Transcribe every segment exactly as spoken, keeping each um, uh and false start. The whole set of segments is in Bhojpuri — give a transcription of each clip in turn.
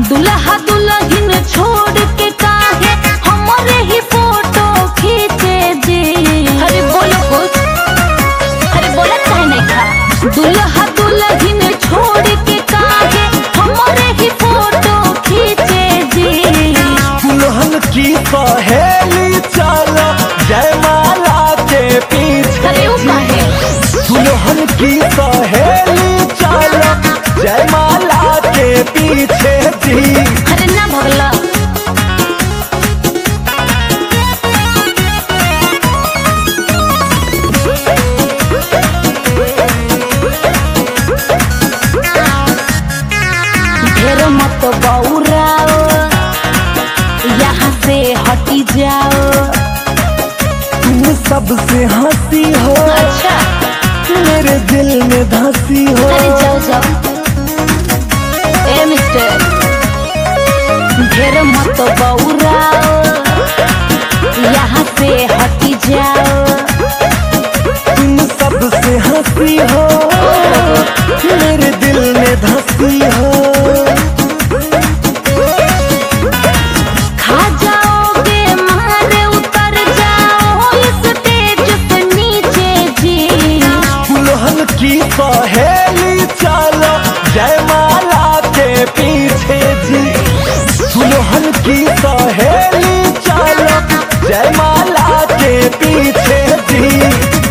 दुल्हा दुल्हन छोड़ के काहे हमारे ही फोटो खींचे जी। अरे बोलो कुछ, अरे बोला काहे नहीं खा। दुल्हा दुल्हन छोड़ के काहे हमारे ही फोटो खींचे जी। दुल्हन की सहेली चलो जयमाला के पीछे। अरे वो काहे? दुल्हन की सहेली चलो जयमाला के पीछे जी। अरे ना भगला। ढेर मत बौराओ, यहाँ से हटी जाओ। तुम सबसे हंसी हो, अच्छा मेरे दिल में धंसी हो। अरे जाओ जाओ। ए मिस्टर, ढेर मत बौराओ, यहाँ से हटी जाओ। तुम सबसे हंसी हो, मेरे दिल में धंसी हो। खा जाओगे मारे उतर जाओ इस स्टेज से नीचे जी। दुल्हन की सहेली चलो जयमाला के पीछे जी। दुल्हन की सहेली चलो जयमाला के पीछे जी।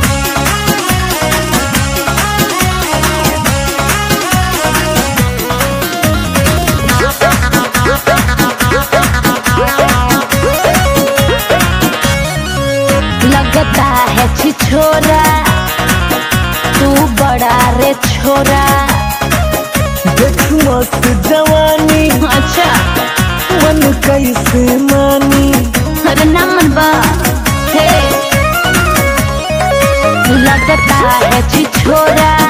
लगता है छिछोरा, तू बड़ा रे छोरा। देख मस्त जवानी, अच्छा मन कैसे मानी। अरे ना मन बा हे। लगता है छिछोरा,